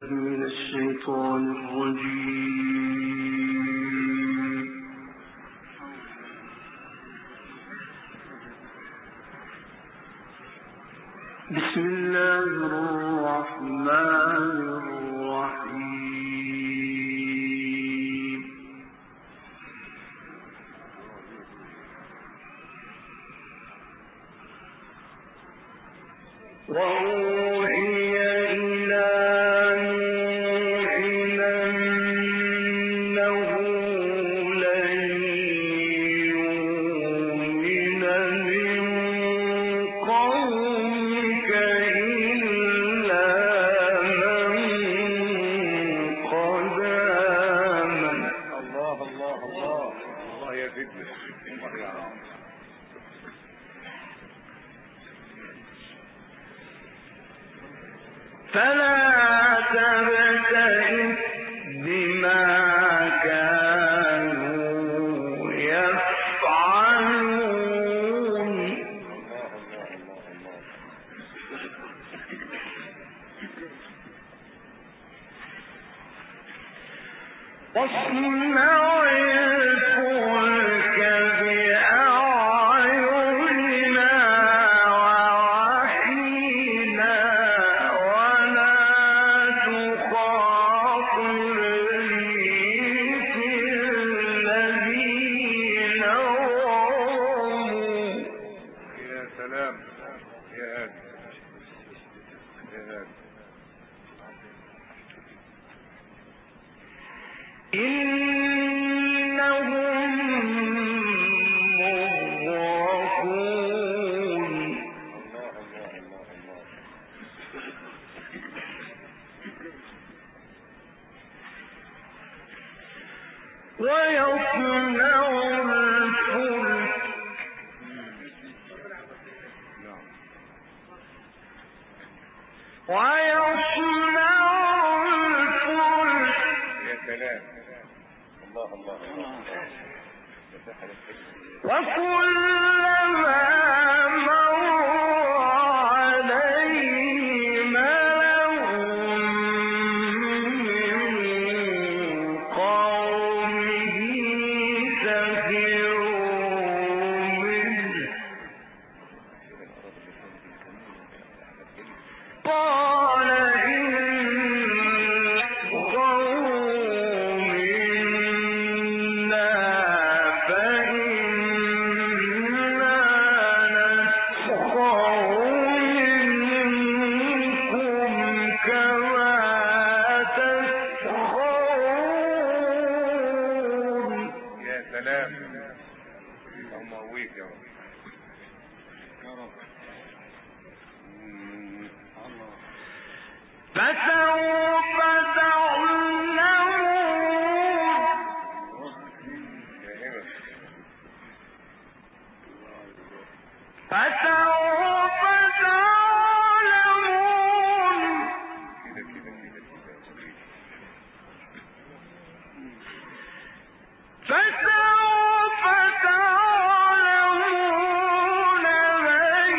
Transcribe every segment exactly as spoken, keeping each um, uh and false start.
من الشيطان الرجيم. بسم الله الرحمن الرحيم. وأوحي إلى فلا تبتئس بما كانوا يفعلون. واصنع الفلك بأعيننا ووحينا ولا تخاطبني في الذين ظلموا. يا سلام يا هادي يا هادي. إنهم مغرقون. ويصنع الفلك ويصنع الفلك. يا سلام الله الله الله. وكلما مر عليه ملأ من قومه سخروا منه قال فسوف تعلمون. فسوف تعلمون. فسوف تعلمون من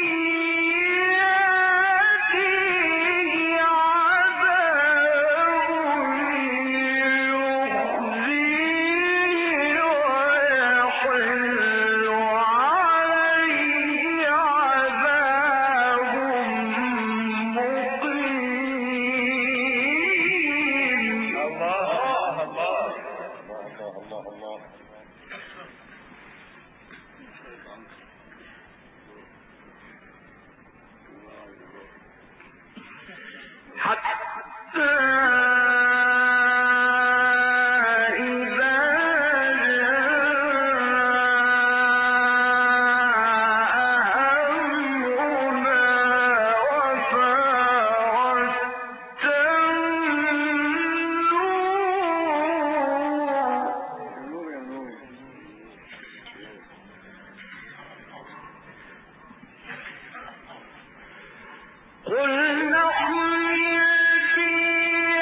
يأتيه قل نحمل فيها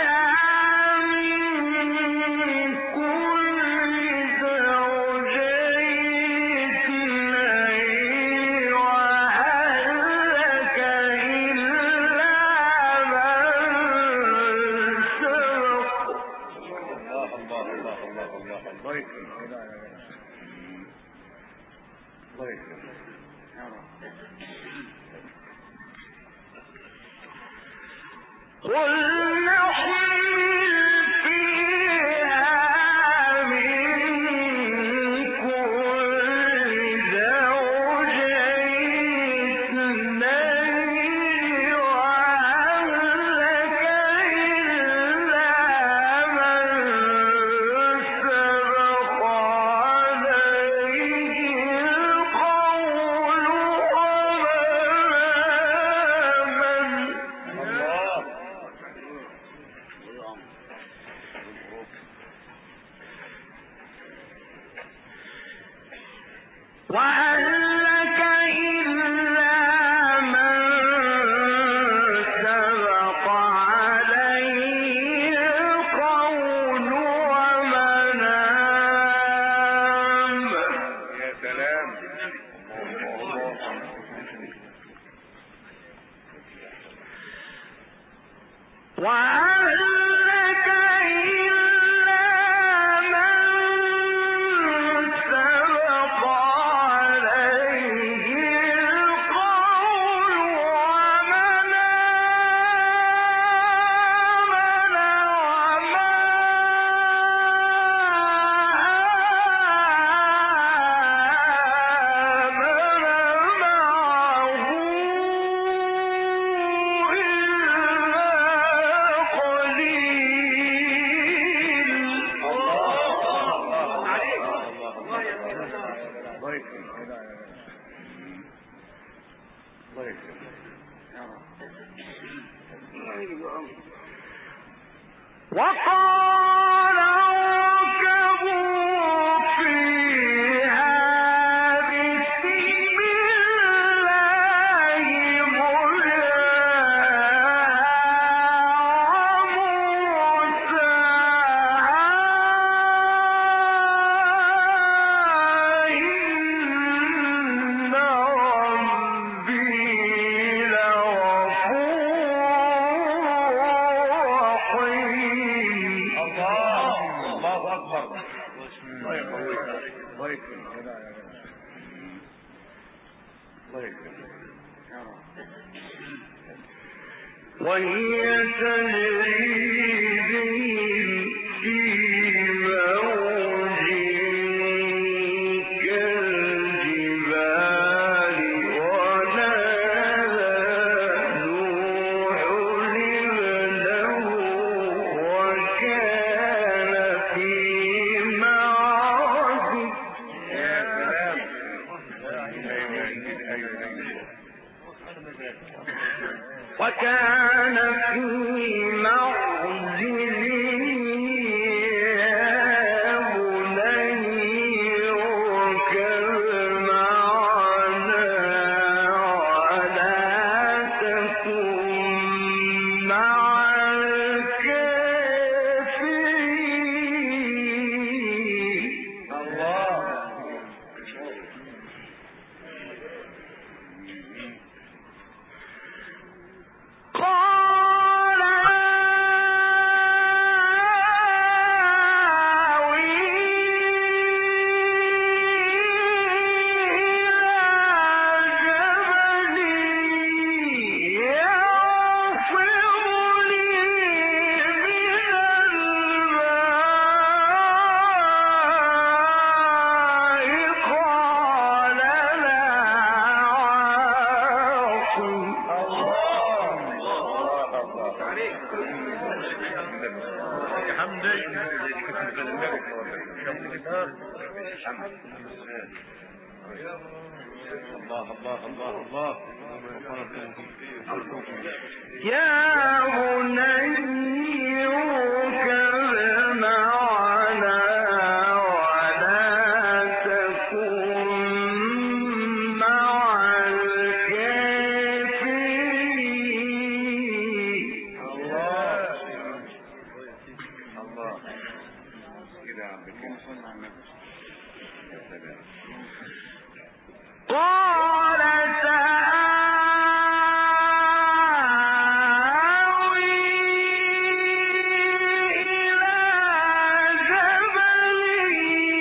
إلى جبل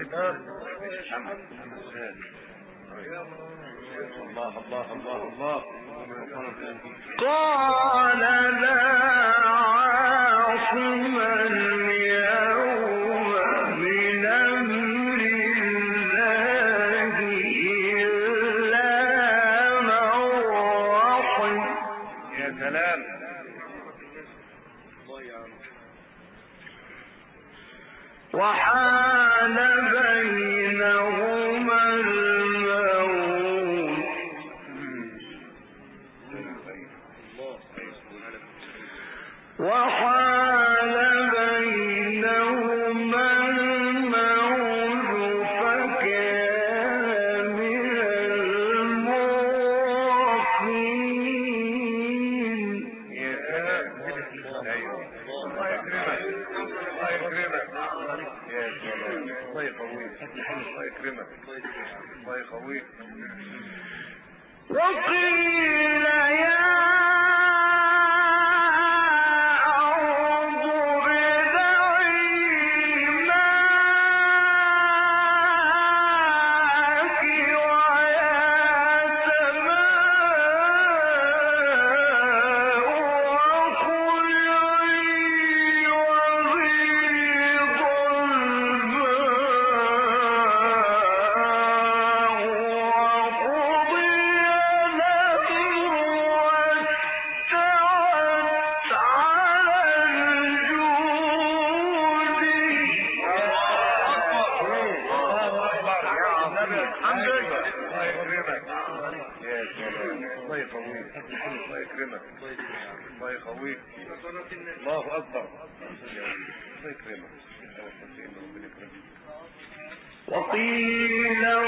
الله الله الله الله. قال لا عاصم اليوم من أمر الله إلا من رحم. يا سلام. وحال بينهما الموت وحال بينهما الموت فكان من المغرقين. يا سلام. ايوه الله يكرمك الله يكرمك. يا سلام الله يقويك الله يكرمك الله يقويك. وقيل يا أرض ابلعي ماءك ويا سماء وقلعي وغيض الماء وقضي الأمر واستوت على الجود. الحمد لله الله يكرمك. يا سلام الله يقويك الله يكرمك الله يقويك. الله اكبر الله يكرمك. وقيل